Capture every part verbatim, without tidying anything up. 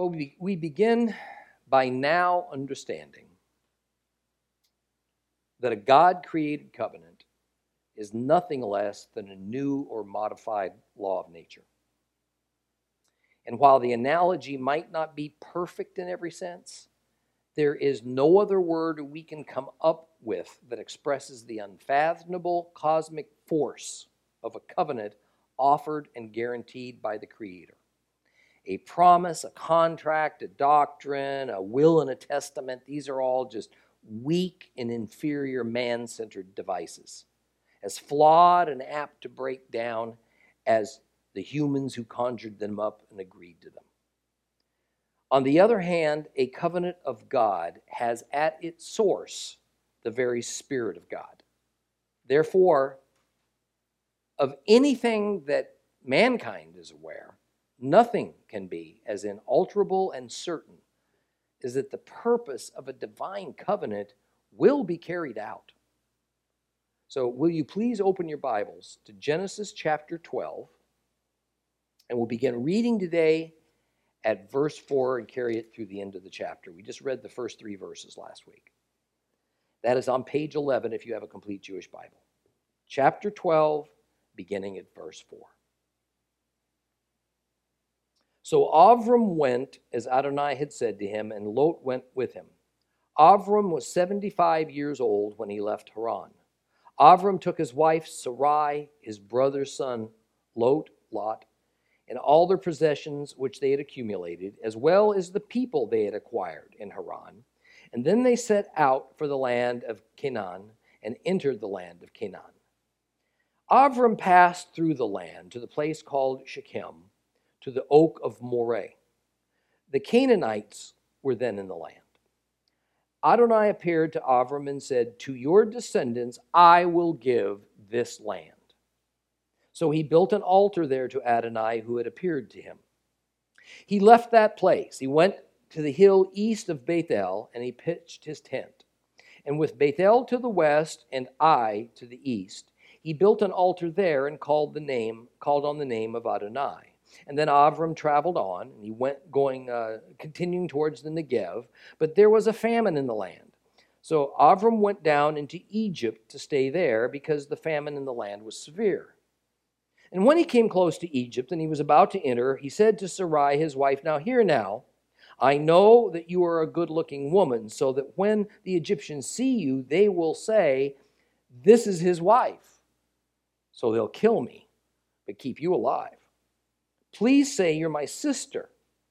Well, we, we begin by now understanding that a God-created covenant is nothing less than a new or modified law of nature. And while the analogy might not be perfect in every sense, there is no other word we can come up with that expresses the unfathomable cosmic force of a covenant offered and guaranteed by the Creator. A promise, a contract, a doctrine, a will and a testament, these are all just weak and inferior man-centered devices, as flawed and apt to break down as the humans who conjured them up and agreed to them. On the other hand, a covenant of God has at its source the very Spirit of God. Therefore, of anything that mankind is aware, nothing can be as inalterable and certain as that the purpose of a divine covenant will be carried out. So will you please open your Bibles to Genesis chapter twelve, and we'll begin reading today at verse four and carry it through the end of the chapter. We just read the first three verses last week. That is on page eleven if you have a complete Jewish Bible. Chapter twelve, beginning at verse four. So Avram went as Adonai had said to him, and Lot went with him. Avram was seventy-five years old when he left Haran. Avram took his wife Sarai, his brother's son, Lot, Lot, and all their possessions which they had accumulated, as well as the people they had acquired in Haran. And then they set out for the land of Canaan and entered the land of Canaan. Avram passed through the land to the place called Shechem, to the oak of Moreh. The Canaanites were then in the land. Adonai appeared to Avram and said, "To your descendants I will give this land." So he built an altar there to Adonai who had appeared to him. He left that place. He went to the hill east of Bethel, and he pitched his tent. And with Bethel to the west and Ai to the east, he built an altar there and called the name, called on the name of Adonai. And then Avram traveled on, and he went going, uh, continuing towards the Negev, but there was a famine in the land. So Avram went down into Egypt to stay there because the famine in the land was severe. And when he came close to Egypt and he was about to enter, he said to Sarai, his wife, "Now hear now, I know that you are a good-looking woman, so that when the Egyptians see you, they will say, 'This is his wife.' So they'll kill me, but keep you alive. Please say you're my sister,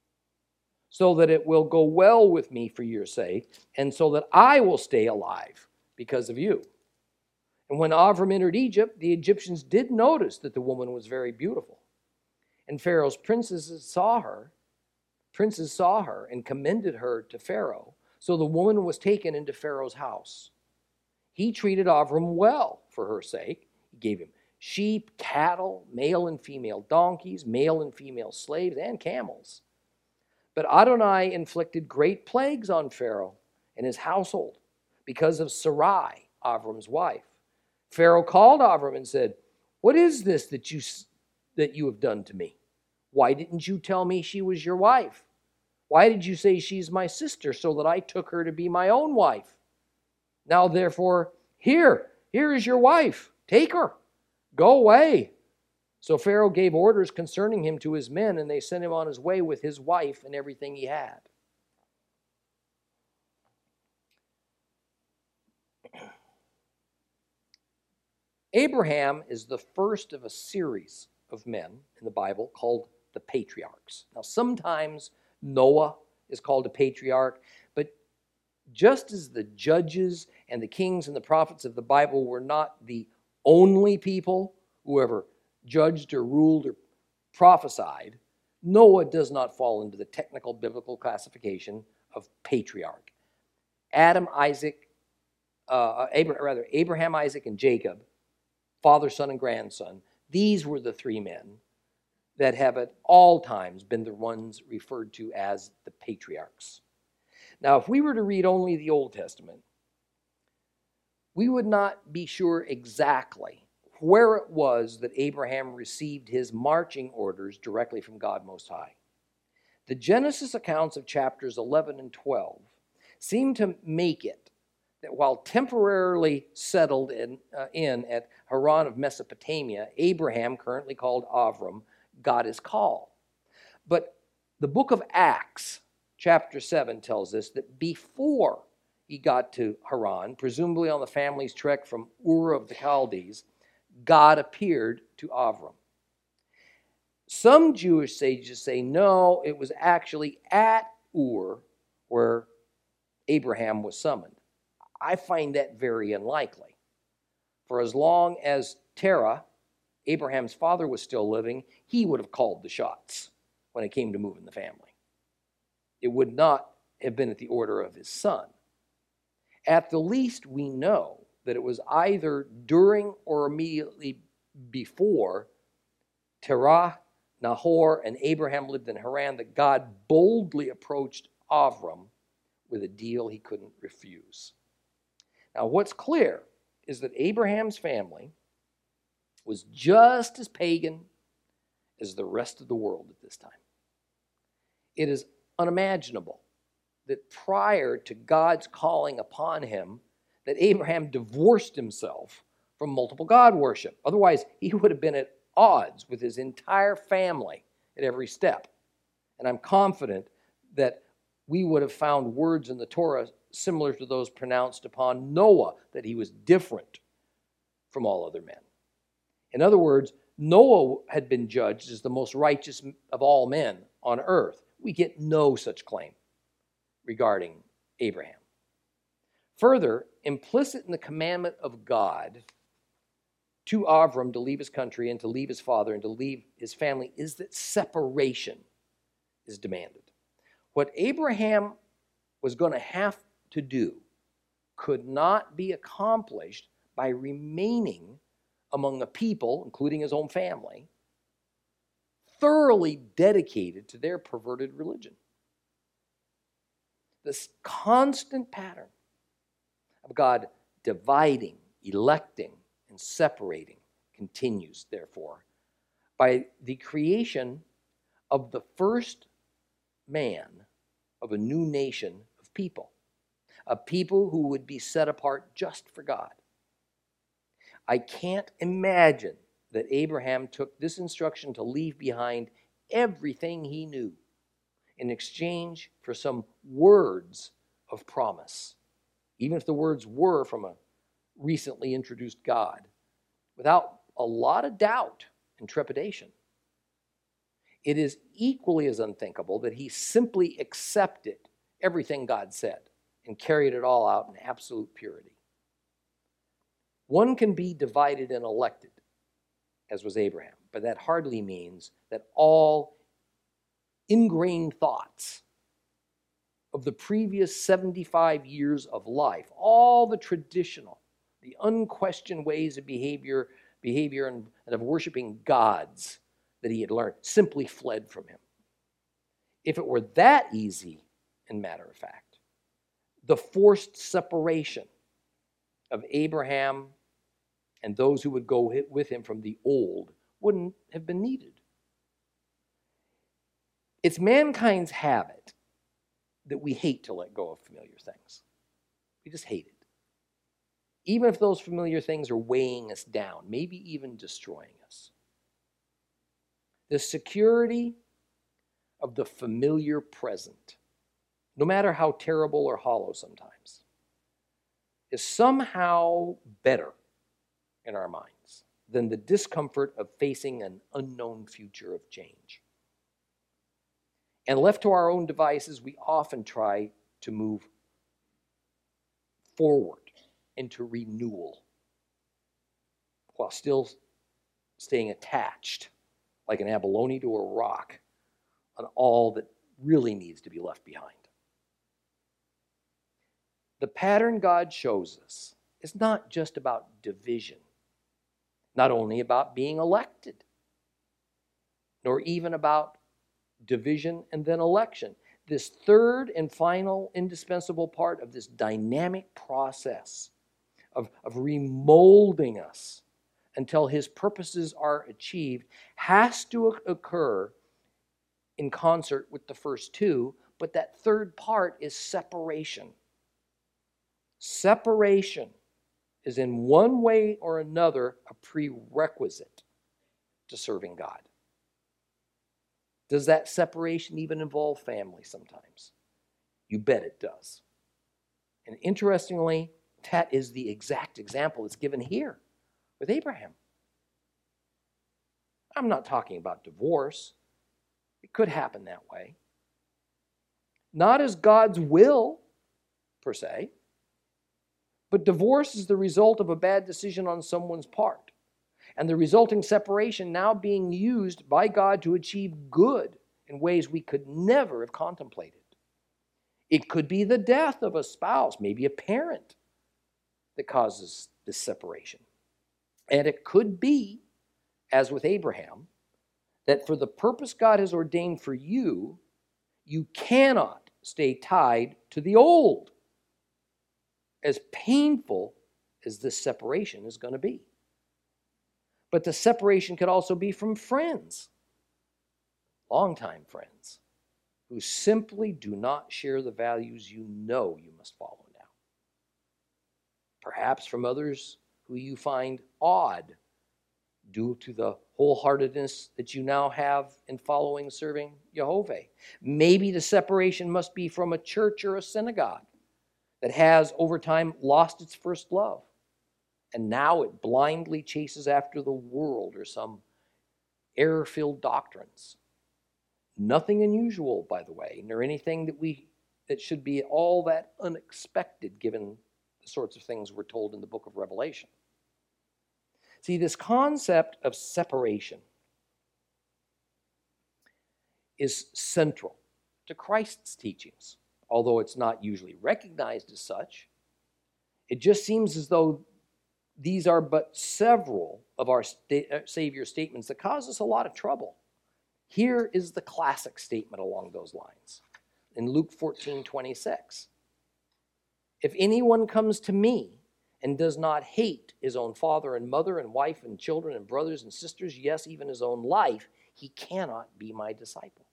so that it will go well with me for your sake, and so that I will stay alive because of you." And when Avram entered Egypt, the Egyptians did notice that the woman was very beautiful. And Pharaoh's princesses saw her, princes saw her and commended her to Pharaoh. So the woman was taken into Pharaoh's house. He treated Avram well for her sake. He gave him sheep, cattle, male and female donkeys, male and female slaves, and camels. But Adonai inflicted great plagues on Pharaoh and his household because of Sarai, Avram's wife. Pharaoh called Avram and said, "What is this that you, that you have done to me? Why didn't you tell me she was your wife? Why did you say she's my sister so that I took her to be my own wife? Now therefore, here, here is your wife. Take her. Go away." So Pharaoh gave orders concerning him to his men, and they sent him on his way with his wife and everything he had. Abraham is the first of a series of men in the Bible called the patriarchs. Now, sometimes Noah is called a patriarch, but just as the judges and the kings and the prophets of the Bible were not the only people who ever judged or ruled or prophesied, Noah does not fall into the technical biblical classification of patriarch. Adam, Isaac, uh, Abraham, rather Abraham, Isaac, and Jacob, father, son, and grandson, these were the three men that have at all times been the ones referred to as the patriarchs. Now, if we were to read only the Old Testament, we would not be sure exactly where it was that Abraham received his marching orders directly from God Most High. The Genesis accounts of chapters eleven and twelve seem to make it that while temporarily settled in, uh, in at Haran of Mesopotamia, Abraham, currently called Avram, got his call. But the book of Acts, chapter seven, tells us that before he got to Haran, presumably on the family's trek from Ur of the Chaldees, God appeared to Avram. Some Jewish sages say, no, it was actually at Ur where Abraham was summoned. I find that very unlikely. For as long as Terah, Abraham's father, was still living, he would have called the shots when it came to moving the family. It would not have been at the order of his son. At the least, we know that it was either during or immediately before Terah, Nahor, and Abraham lived in Haran that God boldly approached Avram with a deal he couldn't refuse. Now, what's clear is that Abraham's family was just as pagan as the rest of the world at this time. It is unimaginable that prior to God's calling upon him, that Abraham divorced himself from multiple God worship. Otherwise, he would have been at odds with his entire family at every step. And I'm confident that we would have found words in the Torah similar to those pronounced upon Noah, that he was different from all other men. In other words, Noah had been judged as the most righteous of all men on earth. We get no such claim regarding Abraham. Further, implicit in the commandment of God to Avram to leave his country and to leave his father and to leave his family is that separation is demanded. What Abraham was going to have to do could not be accomplished by remaining among a people, including his own family, thoroughly dedicated to their perverted religion. This constant pattern of God dividing, electing, and separating continues, therefore, by the creation of the first man of a new nation of people, a people who would be set apart just for God. I can't imagine that Abraham took this instruction to leave behind everything he knew in exchange for some words of promise, even if the words were from a recently introduced God, without a lot of doubt and trepidation. It is equally as unthinkable that he simply accepted everything God said and carried it all out in absolute purity. One can be divided and elected, as was Abraham, but that hardly means that all ingrained thoughts of the previous seventy-five years of life, all the traditional, the unquestioned ways of behavior, behavior and, and of worshiping gods that he had learned, simply fled from him. If it were that easy, and matter of fact, the forced separation of Abraham and those who would go with him from the old wouldn't have been needed. It's mankind's habit that we hate to let go of familiar things. We just hate it. Even if those familiar things are weighing us down, maybe even destroying us. The security of the familiar present, no matter how terrible or hollow sometimes, is somehow better in our minds than the discomfort of facing an unknown future of change. And left to our own devices, we often try to move forward into renewal while still staying attached like an abalone to a rock on all that really needs to be left behind. The pattern God shows us is not just about division, not only about being elected, nor even about division and then election. This third and final indispensable part of this dynamic process of, of remolding us until his purposes are achieved has to occur in concert with the first two, but that third part is separation. Separation is in one way or another a prerequisite to serving God. Does that separation even involve family sometimes? You bet it does. And interestingly, that is the exact example that's given here with Abraham. I'm not talking about divorce. It could happen that way. Not as God's will, per se, but divorce is the result of a bad decision on someone's part, and the resulting separation now being used by God to achieve good in ways we could never have contemplated. It could be the death of a spouse, maybe a parent, that causes this separation. And it could be, as with Abraham, that for the purpose God has ordained for you, you cannot stay tied to the old, as painful as this separation is going to be. But the separation could also be from friends, longtime friends, who simply do not share the values you know you must follow now. Perhaps from others who you find odd due to the wholeheartedness that you now have in following serving Jehovah. Maybe the separation must be from a church or a synagogue that has over time lost its first love, and now it blindly chases after the world or some error-filled doctrines. Nothing unusual, by the way, nor anything that we that should be all that unexpected given the sorts of things we're told in the book of Revelation. See, this concept of separation is central to Christ's teachings, although it's not usually recognized as such. It just seems as though these are but several of our sta- Savior's statements that cause us a lot of trouble. Here is the classic statement along those lines in Luke fourteen twenty-six. If anyone comes to me and does not hate his own father and mother and wife and children and brothers and sisters, yes, even his own life, he cannot be my disciple.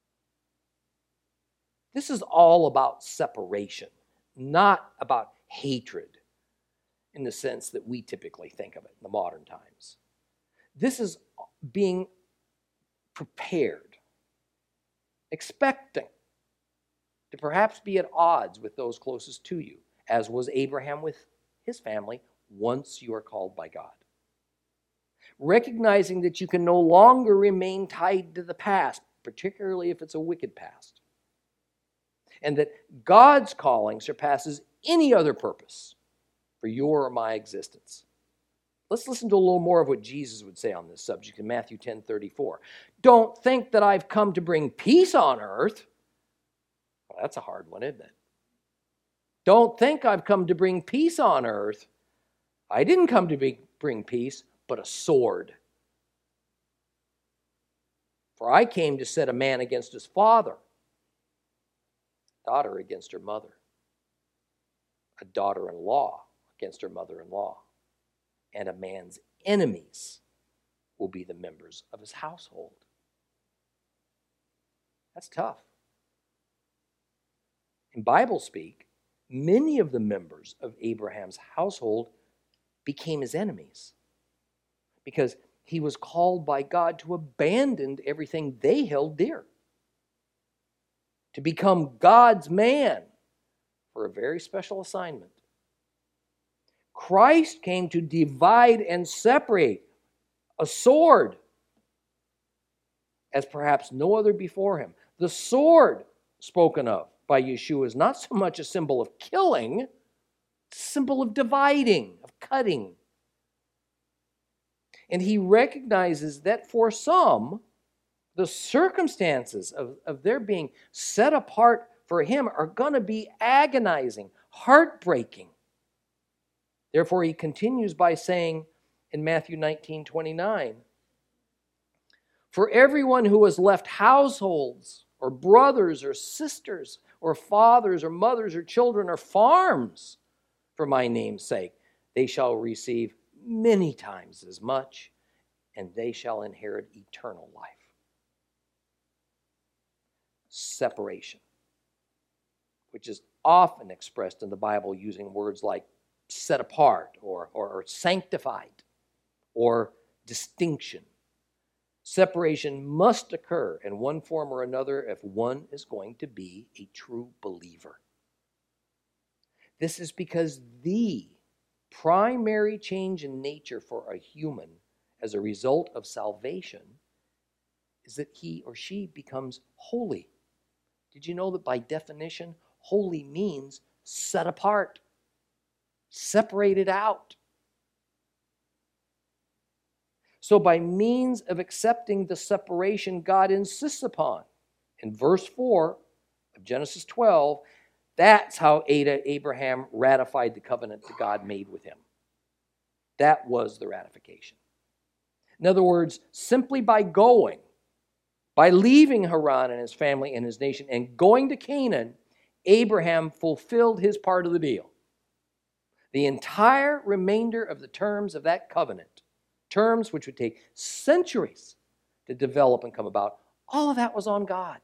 This is all about separation, not about hatred in the sense that we typically think of it in the modern times. This is being prepared, expecting to perhaps be at odds with those closest to you, as was Abraham with his family, once you are called by God. Recognizing that you can no longer remain tied to the past, particularly if it's a wicked past, and that God's calling surpasses any other purpose for your or my existence. Let's listen to a little more of what Jesus would say on this subject in Matthew ten thirty-four. Don't think that I've come to bring peace on earth. Well, that's a hard one, isn't it? Don't think I've come to bring peace on earth. I didn't come to be, bring peace, but a sword. For I came to set a man against his father, a daughter against her mother, a daughter-in-law against her mother-in-law, and a man's enemies will be the members of his household. That's tough. In Bible speak, many of the members of Abraham's household became his enemies because he was called by God to abandon everything they held dear, to become God's man for a very special assignment. Christ came to divide and separate, a sword, as perhaps no other before him. The sword spoken of by Yeshua is not so much a symbol of killing, it's a symbol of dividing, of cutting. And he recognizes that for some, the circumstances of, of their being set apart for him are going to be agonizing, heartbreaking. Therefore, he continues by saying in Matthew nineteen twenty-nine, for everyone who has left households or brothers or sisters or fathers or mothers or children or farms for my name's sake, they shall receive many times as much, and they shall inherit eternal life. separation, which is often expressed in the Bible using words like set apart or, or, or sanctified or distinction. Separation must occur in one form or another if one is going to be a true believer. This is because the primary change in nature for a human as a result of salvation is that he or she becomes holy. Did you know that by definition, holy means set apart, separated out? So by means of accepting the separation God insists upon, in verse four of Genesis twelve, that's how Abraham ratified the covenant that God made with him. That was the ratification. In other words, simply by going, by leaving Haran and his family and his nation and going to Canaan, Abraham fulfilled his part of the deal. The entire remainder of the terms of that covenant, terms which would take centuries to develop and come about, all of that was on God.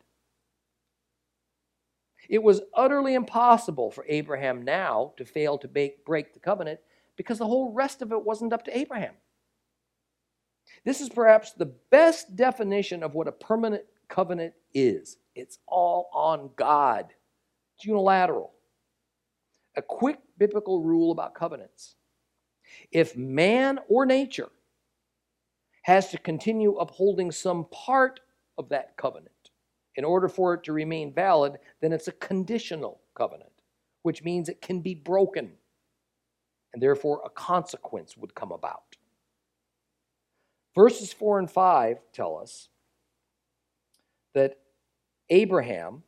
It was utterly impossible for Abraham now to fail to break the covenant because the whole rest of it wasn't up to Abraham. This is perhaps the best definition of what a permanent covenant is. It's all on God. It's unilateral. A quick biblical rule about covenants. If man or nature has to continue upholding some part of that covenant in order for it to remain valid, then it's a conditional covenant, which means it can be broken, and therefore a consequence would come about. Verses four and five tell us that Abraham,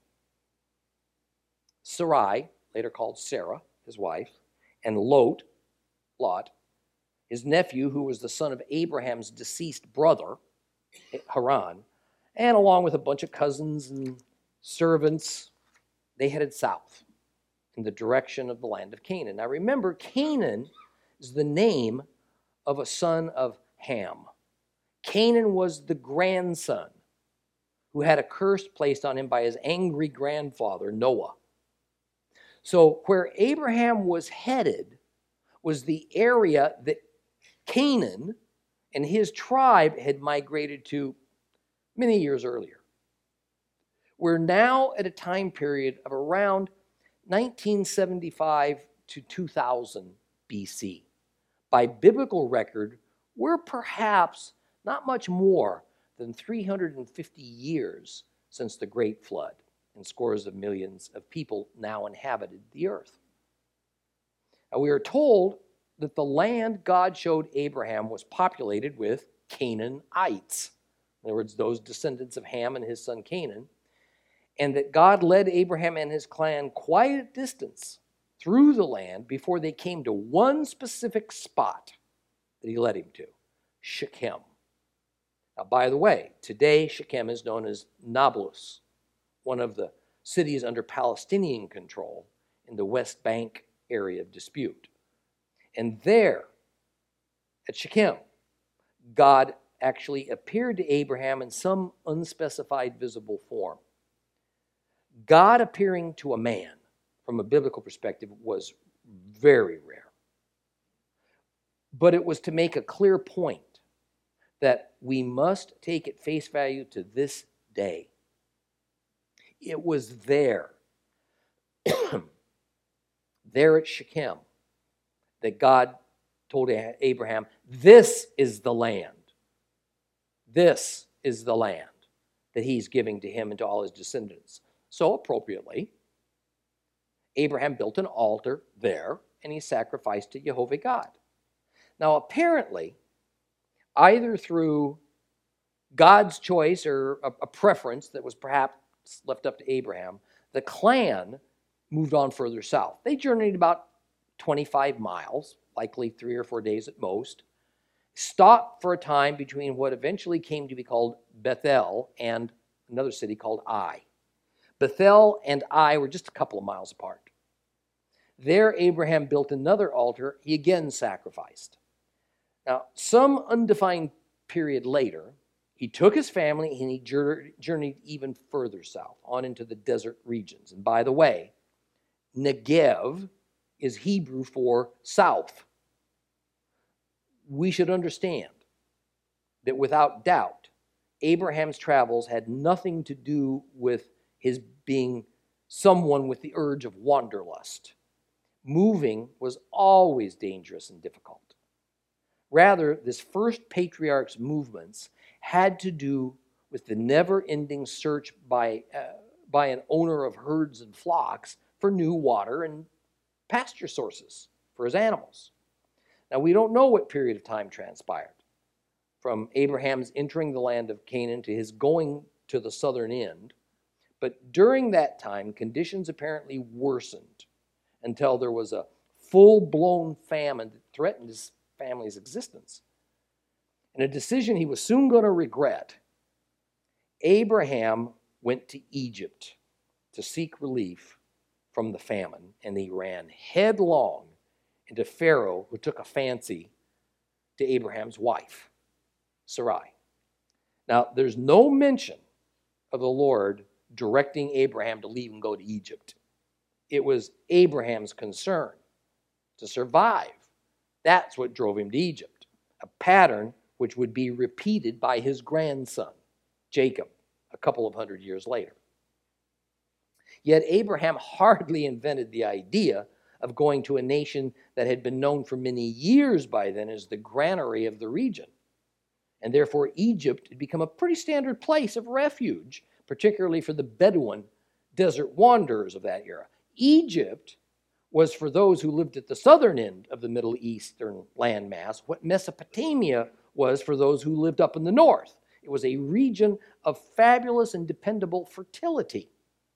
Sarai, later called Sarah, his wife, and Lot, Lot, his nephew, who was the son of Abraham's deceased brother, Haran, and along with a bunch of cousins and servants, they headed south in the direction of the land of Canaan. Now remember, Canaan is the name of a son of Ham. Canaan was the grandson who had a curse placed on him by his angry grandfather, Noah. So where Abraham was headed was the area that Canaan and his tribe had migrated to many years earlier. We're now at a time period of around nineteen seventy-five to two thousand B C. By biblical record, we're perhaps not much more than three hundred fifty years since the Great Flood, and scores of millions of people now inhabited the earth. Now, we are told that the land God showed Abraham was populated with Canaanites. In other words, those descendants of Ham and his son Canaan, and that God led Abraham and his clan quite a distance through the land before they came to one specific spot that he led him to, Shechem. Now, by the way, today Shechem is known as Nablus, one of the cities under Palestinian control in the West Bank area of dispute. And there, at Shechem, God actually appeared to Abraham in some unspecified visible form. God appearing to a man, from a biblical perspective, was very rare. But it was to make a clear point that we must take at face value to this day. It was there, there at Shechem, that God told Abraham, this is the land. This is the land that he's giving to him and to all his descendants. So appropriately, Abraham built an altar there and he sacrificed to Jehovah God. Now apparently, either through God's choice or a, a preference that was perhaps left up to Abraham, the clan moved on further south. They journeyed about twenty-five miles, likely three or four days at most, stopped for a time between what eventually came to be called Bethel and another city called Ai. Bethel and Ai were just a couple of miles apart. There, Abraham built another altar. He again sacrificed. Now, some undefined period later, He took his family and he journeyed even further south, on into the desert regions. And by the way, Negev is Hebrew for south. We should understand that without doubt, Abraham's travels had nothing to do with his being someone with the urge of wanderlust. Moving was always dangerous and difficult. Rather, this first patriarch's movements had to do with the never-ending search by, uh, by an owner of herds and flocks for new water and pasture sources for his animals. Now, we don't know what period of time transpired from Abraham's entering the land of Canaan to his going to the southern end, but during that time, conditions apparently worsened until there was a full-blown famine that threatened his family's existence. And a decision he was soon going to regret, Abraham went to Egypt to seek relief from the famine, and he ran headlong into Pharaoh, who took a fancy to Abraham's wife, Sarai. Now, there's no mention of the Lord directing Abraham to leave and go to Egypt. It was Abraham's concern to survive. That's what drove him to Egypt, a pattern which would be repeated by his grandson, Jacob, a couple of hundred years later. Yet Abraham hardly invented the idea of going to a nation that had been known for many years by then as the granary of the region. And therefore, Egypt had become a pretty standard place of refuge, particularly for the Bedouin desert wanderers of that era. Egypt was for those who lived at the southern end of the Middle Eastern landmass what Mesopotamia was for those who lived up in the north. It was a region of fabulous and dependable fertility.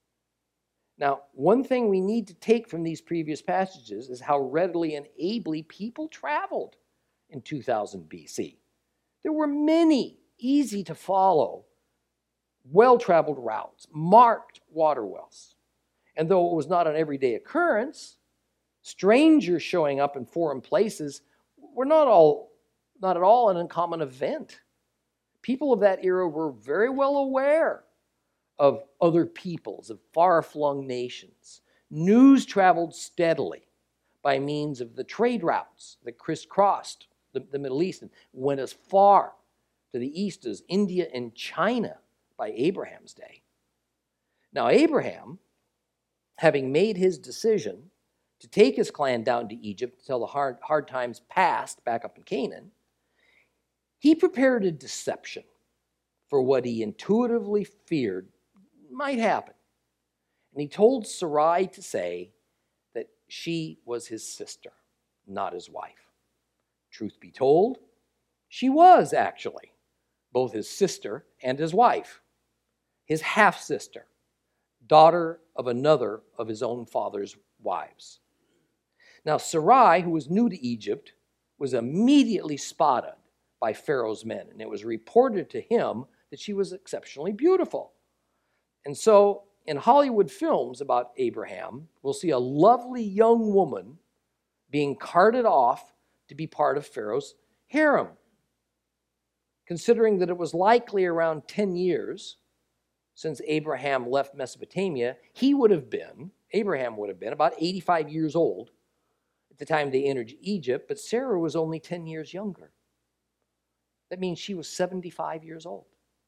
Now, one thing we need to take from these previous passages is how readily and ably people traveled in two thousand B C. There were many easy to follow, well-traveled routes, marked water wells. And though it was not an everyday occurrence, strangers showing up in foreign places were not all, not at all an uncommon event. People of that era were very well aware of other peoples, of far-flung nations. News traveled steadily by means of the trade routes that crisscrossed the, the Middle East and went as far to the east as India and China by Abraham's day. Now, Abraham, having made his decision to take his clan down to Egypt until the hard, hard times passed back up in Canaan, he prepared a deception for what he intuitively feared might happen. And he told Sarai to say that she was his sister, not his wife. Truth be told, she was actually both his sister and his wife, his half-sister, daughter of another of his own father's wives. Now, Sarai, who was new to Egypt, was immediately spotted by Pharaoh's men, and it was reported to him that she was exceptionally beautiful. And so, in Hollywood films about Abraham, we'll see a lovely young woman being carted off to be part of Pharaoh's harem. Considering that it was likely around ten years since Abraham left Mesopotamia, he would have been, Abraham would have been about eighty-five years old at the time they entered Egypt, but Sarah was only ten years younger. That means she was seventy-five years old.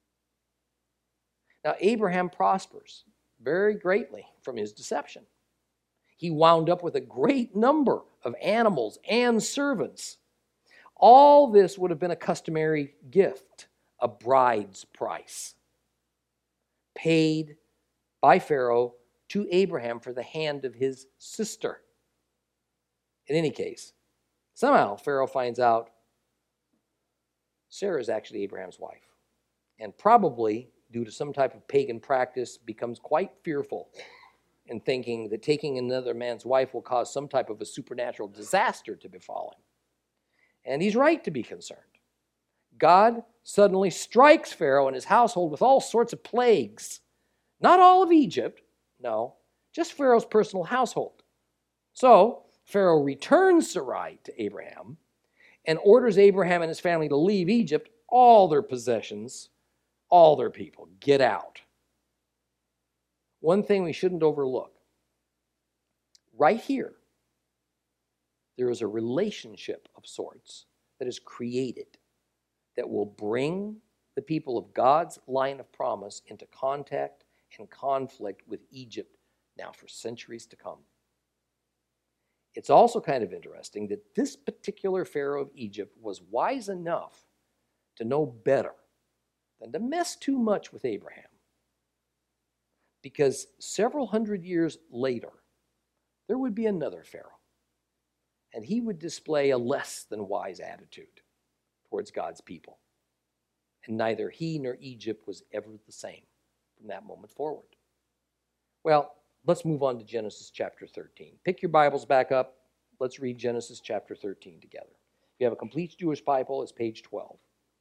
Now, Abraham prospers very greatly from his deception. He wound up with a great number of animals and servants. All this would have been a customary gift, a bride's price, paid by Pharaoh to Abraham for the hand of his sister. In any case, somehow Pharaoh finds out Sarah is actually Abraham's wife, and probably due to some type of pagan practice becomes quite fearful in thinking that taking another man's wife will cause some type of a supernatural disaster to befall him. And he's right to be concerned. God suddenly strikes Pharaoh and his household with all sorts of plagues. Not all of Egypt, no, just Pharaoh's personal household. So Pharaoh returns Sarai to Abraham and orders Abraham and his family to leave Egypt, all their possessions, all their people, get out. One thing we shouldn't overlook, right here, there is a relationship of sorts that is created that will bring the people of God's line of promise into contact and conflict with Egypt now for centuries to come. It's also kind of interesting that this particular Pharaoh of Egypt was wise enough to know better than to mess too much with Abraham. Because several hundred years later, there would be another Pharaoh, and he would display a less than wise attitude towards God's people. And neither he nor Egypt was ever the same from that moment forward. Well, let's move on to Genesis chapter thirteen. Pick your Bibles back up. Let's read Genesis chapter thirteen together. If you have a complete Jewish Bible, it's page twelve.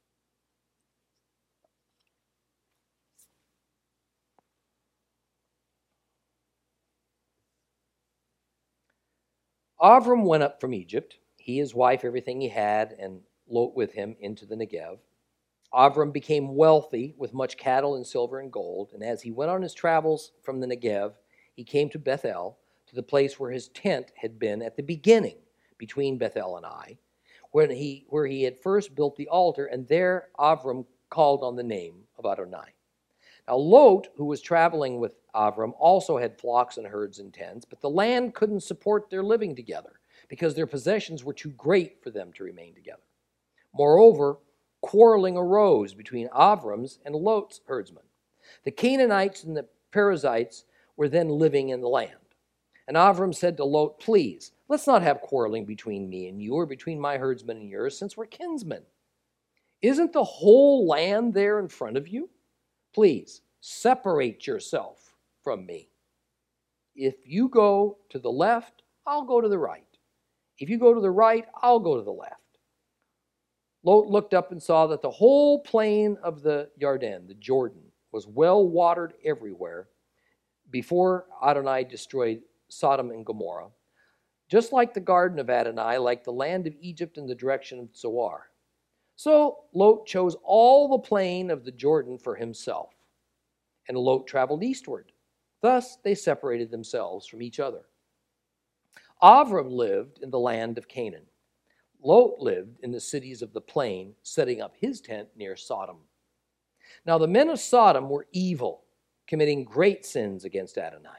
Avram went up from Egypt, he, his wife, everything he had, and Lot with him into the Negev. Avram became wealthy with much cattle and silver and gold, and as he went on his travels from the Negev, he came to Bethel, to the place where his tent had been at the beginning between Bethel and Ai, when he, where he had first built the altar, and there Avram called on the name of Adonai. Now Lot, who was traveling with Avram, also had flocks and herds and tents, but the land couldn't support their living together because their possessions were too great for them to remain together. Moreover, quarreling arose between Avram's and Lot's herdsmen. The Canaanites and the Perizzites were then living in the land. And Avram said to Lot, "Please, let's not have quarreling between me and you or between my herdsmen and yours, since we're kinsmen. Isn't the whole land there in front of you? Please, separate yourself from me. If you go to the left, I'll go to the right. If you go to the right, I'll go to the left." Lot looked up and saw that the whole plain of the Jordan, the Jordan, was well watered everywhere before Adonai destroyed Sodom and Gomorrah, just like the garden of Adonai, like the land of Egypt in the direction of Zoar. So Lot chose all the plain of the Jordan for himself, and Lot traveled eastward. Thus they separated themselves from each other. Avram lived in the land of Canaan. Lot lived in the cities of the plain, setting up his tent near Sodom. Now the men of Sodom were evil, committing great sins against Adonai.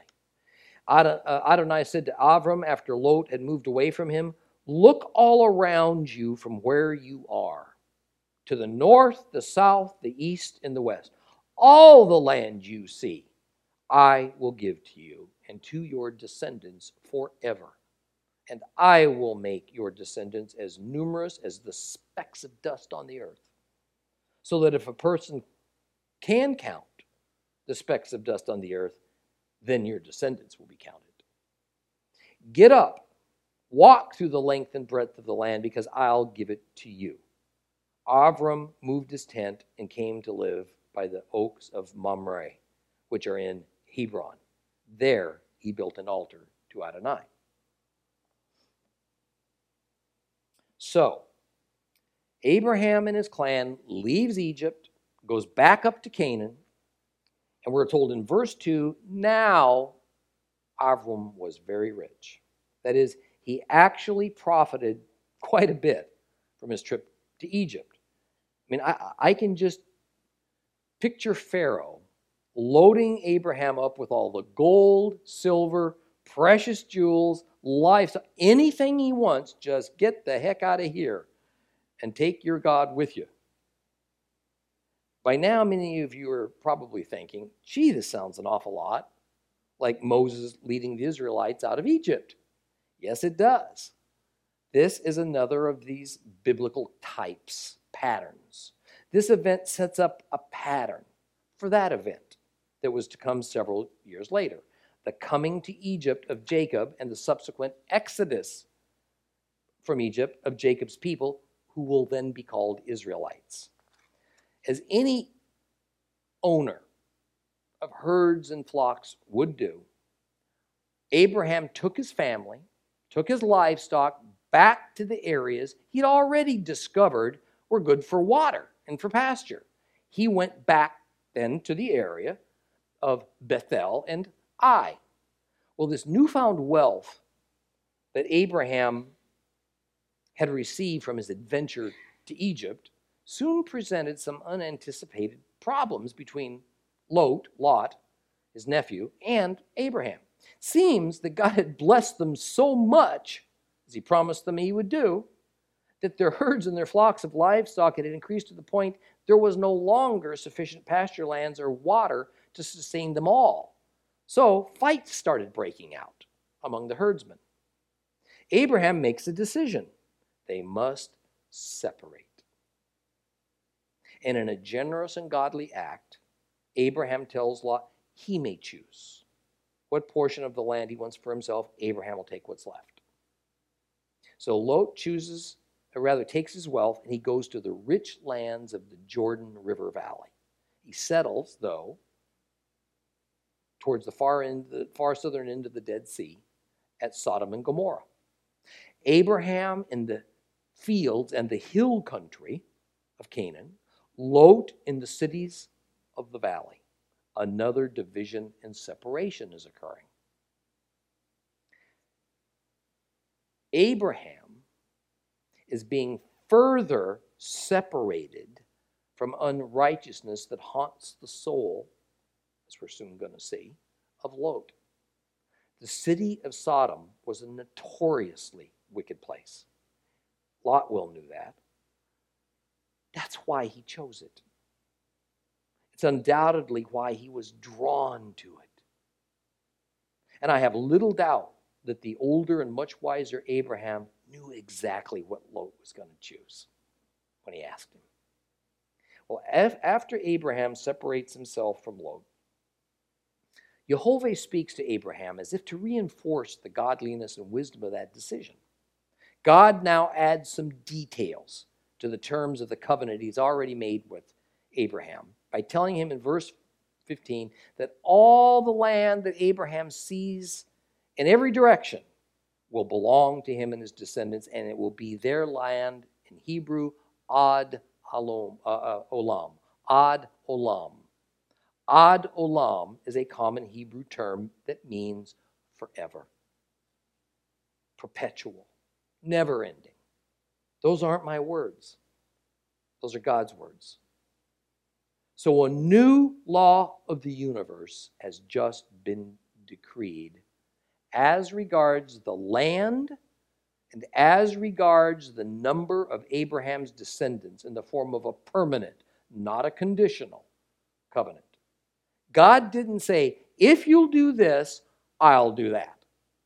Adonai said to Avram after Lot had moved away from him, "Look all around you from where you are, to the north, the south, the east, and the west. All the land you see, I will give to you and to your descendants forever. And I will make your descendants as numerous as the specks of dust on the earth, so that if a person can count the specks of dust on the earth, then your descendants will be counted. Get up, walk through the length and breadth of the land, because I'll give it to you." Avram moved his tent and came to live by the oaks of Mamre, which are in Hebron. There he built an altar to Adonai. So, Abraham and his clan leaves Egypt, goes back up to Canaan, and we're told in verse two, now Avram was very rich. That is, he actually profited quite a bit from his trip to Egypt. I mean, I, I can just picture Pharaoh loading Abraham up with all the gold, silver, precious jewels, livestock, anything he wants. Just get the heck out of here and take your God with you. By now, many of you are probably thinking, gee, this sounds an awful lot like Moses leading the Israelites out of Egypt. Yes, it does. This is another of these biblical types, patterns. This event sets up a pattern for that event that was to come several years later. The coming to Egypt of Jacob and the subsequent exodus from Egypt of Jacob's people, who will then be called Israelites. As any owner of herds and flocks would do, Abraham took his family, took his livestock back to the areas he'd already discovered were good for water and for pasture. He went back then to the area of Bethel and Ai. Well, this newfound wealth that Abraham had received from his adventure to Egypt soon presented some unanticipated problems between Lot, Lot, his nephew, and Abraham. It seems that God had blessed them so much, as he promised them he would do, that their herds and their flocks of livestock had increased to the point there was no longer sufficient pasture lands or water to sustain them all. So fights started breaking out among the herdsmen. Abraham makes a decision. They must separate. And in a generous and godly act, Abraham tells Lot he may choose what portion of the land he wants for himself. Abraham will take what's left. So Lot chooses, or rather takes his wealth, and he goes to the rich lands of the Jordan River Valley. He settles, though, towards the far end, the far southern end of the Dead Sea at Sodom and Gomorrah. Abraham in the fields and the hill country of Canaan, Lot in the cities of the valley. Another division and separation is occurring. Abraham is being further separated from unrighteousness that haunts the soul, as we're soon going to see, of Lot. The city of Sodom was a notoriously wicked place. Lot well knew that. That's why he chose it. It's undoubtedly why he was drawn to it. And I have little doubt that the older and much wiser Abraham knew exactly what Lot was going to choose when he asked him. Well, after Abraham separates himself from Lot, Jehovah speaks to Abraham as if to reinforce the godliness and wisdom of that decision. God now adds some details to the terms of the covenant he's already made with Abraham by telling him in verse fifteen that all the land that Abraham sees in every direction will belong to him and his descendants, and it will be their land, in Hebrew, Ad Olam. Uh, uh, Olam. Ad Olam. Ad Olam is a common Hebrew term that means forever, perpetual, never-ending. Those aren't my words. Those are God's words. So a new law of the universe has just been decreed as regards the land and as regards the number of Abraham's descendants in the form of a permanent, not a conditional, covenant. God didn't say, if you'll do this, I'll do that.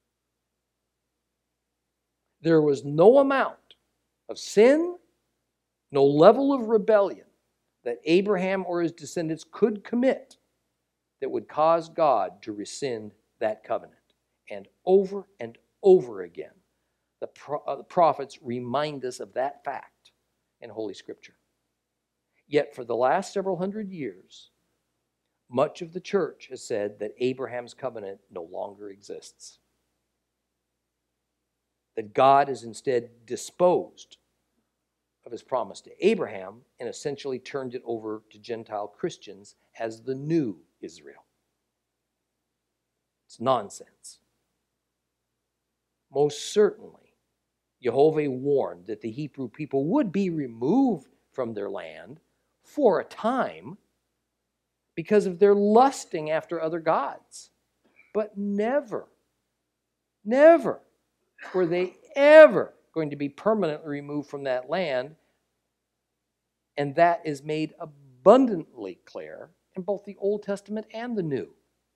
There was no amount of sin, no level of rebellion that Abraham or his descendants could commit that would cause God to rescind that covenant. And over and over again, the, pro- uh, the prophets remind us of that fact in Holy Scripture. Yet for the last several hundred years, much of the church has said that Abraham's covenant no longer exists. That God has instead disposed of his promise to Abraham and essentially turned it over to Gentile Christians as the new Israel. It's nonsense. Most certainly, Jehovah warned that the Hebrew people would be removed from their land for a time because of their lusting after other gods. But never, never were they ever going to be permanently removed from that land. And that is made abundantly clear in both the Old Testament and the New.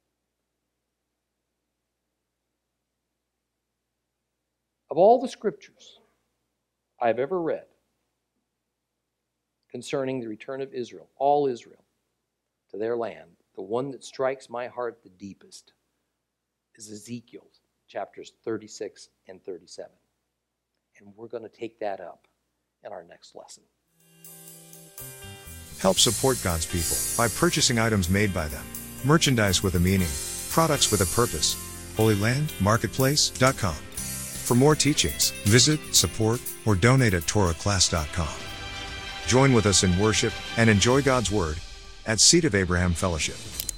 Of all the scriptures I've ever read concerning the return of Israel, all Israel, to their land, the one that strikes my heart the deepest is Ezekiel chapters thirty-six and thirty-seven. And we're going to take that up in our next lesson. Help support God's people by purchasing items made by them, merchandise with a meaning, products with a purpose. Holy Land Marketplace dot com. For more teachings, visit, support, or donate at Torah Class dot com. Join with us in worship and enjoy God's Word at Seed of Abraham Fellowship.